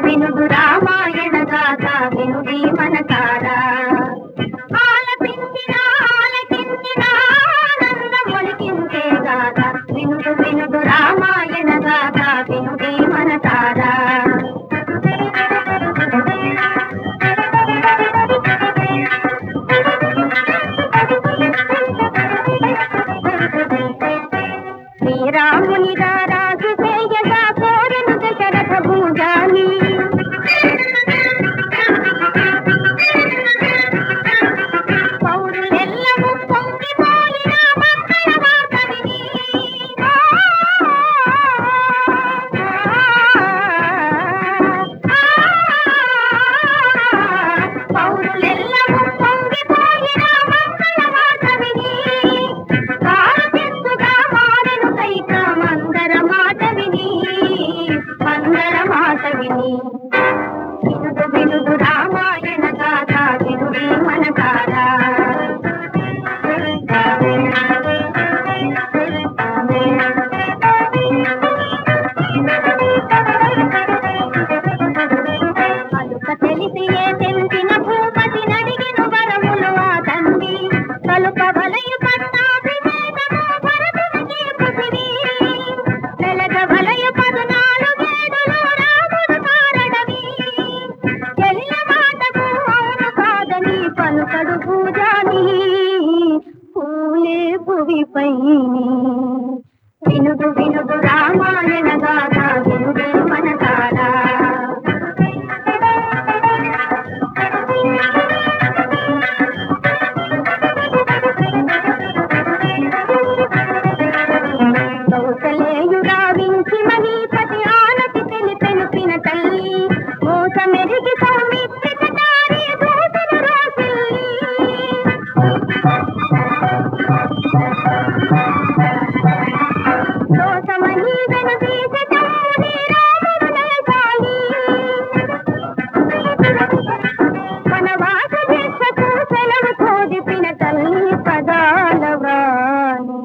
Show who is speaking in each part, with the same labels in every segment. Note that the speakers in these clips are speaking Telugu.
Speaker 1: వినుడు రామాయణ గాథ వినుడి మనసారా ఆలపించిన ఆలకించిన ఆనందమొలికించే గాథ వినుడు వినుడు రామాయణ గాథ వినుడి మనసారా శ్రీరాముని రాజు చేయగా కోరెను దశరథ భూజాని పౌరులెల్లము పొంగిపోయిన మంగళ వార్త విని పౌరులెల్లము పొంగిపోయిన మంగళ వార్త విని వినుడు వినుడు రామాయణ గాథ వినుడి మనసారా అలుక తెలిసి ఏ తెంపిన భూపతి నడిగిన వరములు ఆ తండ్రి కలుక వలయు పట్టాభిషేకము భరతునికి పృథివీ వెలగ వలయు 14 ఏడులు రాముడు కారణవి చెల్ల మాటకు అవును కాదని పలుకడు పూజాని పూలే భువిపై వినుడు వినుడు రామాయణ గాథ వినుడి మనసారా కౌసలేయు రావించి మహీపతి ఆనతి తెలిపెను పిన తల్లి మోసమెరిగి సౌమిత్రిక దారి దూతను రాసిల్లి దోషమని వెనుదీసి చౌని రాముడు నయసాలి వనవాస దీక్షకు సెలవు కోదిపిన తల్లి పదాల వ్రాణి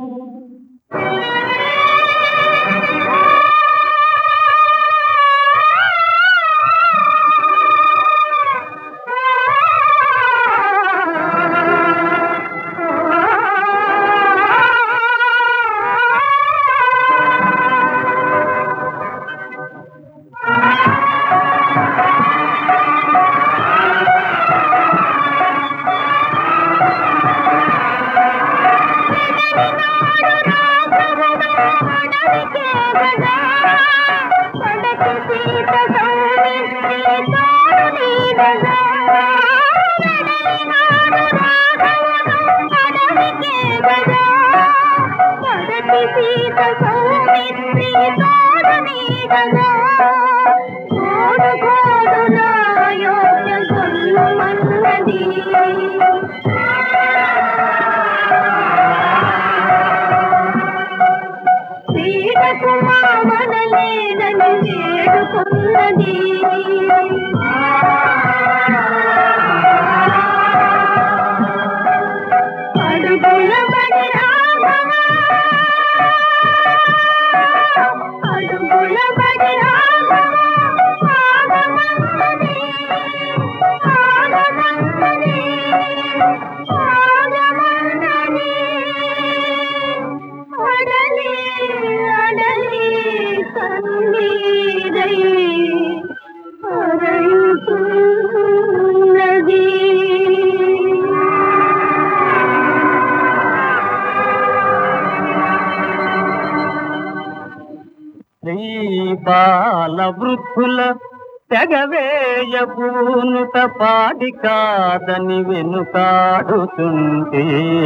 Speaker 2: బాల వృద్ధుల తెగవేయ పూనుత పాడి కాదని వెనుకాడుతుంటే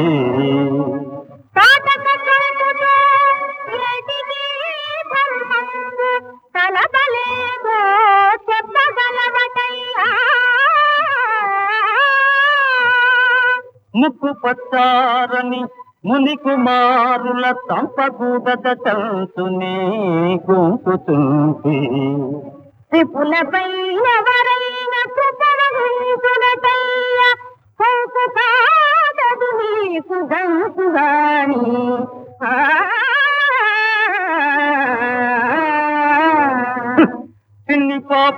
Speaker 2: ముక్కు పచ్చారని ముని కుమారుల తంపగూడత చంతునే గొంతుతుంటే
Speaker 1: త్రిపులపై ఎవరైన కృపణులయ్య హోకు కాదదు నీకు గంతుగాని
Speaker 2: చిన్ని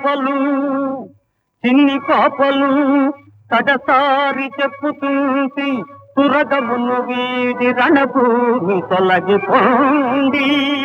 Speaker 2: పాపలు కడసారి చెప్పుతుంది తురగమును వీడి రణభూమి తొలగిపోండి.